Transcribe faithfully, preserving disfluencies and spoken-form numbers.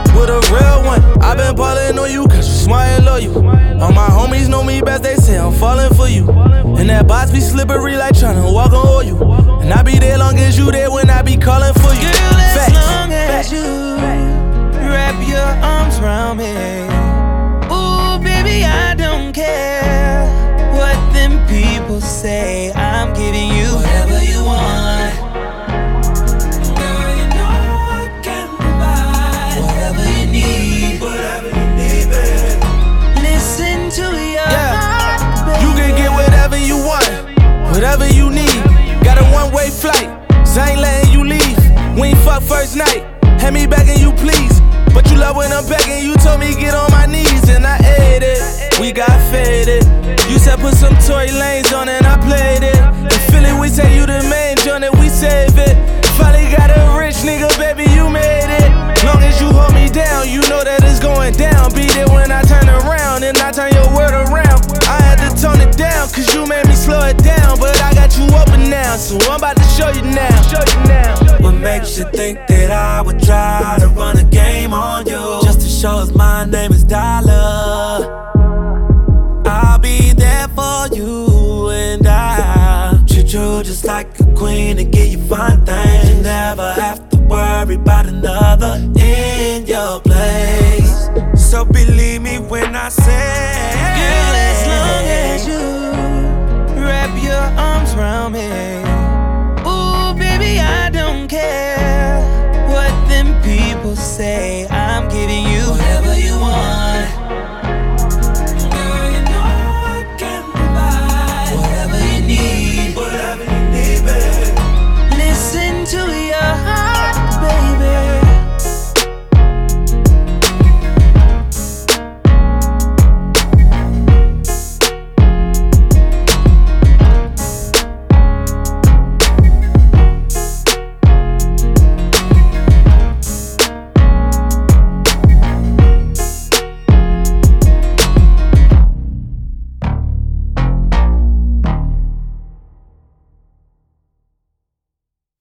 with a real one. I been ballin' on you cause you smart and loyal. All my homies know me best, they say I'm falling for you. And that box be slippery like tryna walk on oil. And I be there long as you there when I be calling for you. Girl, as Facts. long as Facts. you wrap your arms around me. Ooh, baby, I don't care what them people say. I'm giving you whatever you want. Girl, you know I can provide whatever you need. Whatever you need, baby. Listen to your Yeah. heart, baby. You can get whatever you want, whatever you need. Got a one-way flight, so I ain't letting you leave. We ain't fuck first night, hand me back and you please. But you love when I'm begging, you told me get on my knees and I ate it. We got faded. You said put some Tory Lanez on and I played it. In Philly we say you the main joint and we save it. Finally got a rich nigga, baby, you made it. Long as you hold me down, you know that it's going down. Be there when I turn around and I turn your word around. I had to tone it down, cause you made me slow it down. But I got you open now, so I'm about to show you now. Show you now. What makes you think that I would try to run a game on you? Just to show us my name is Dollar. I'll be there for you and I'll treat you just like a queen and give you fine things. You never have to worry about another in your place. So believe me when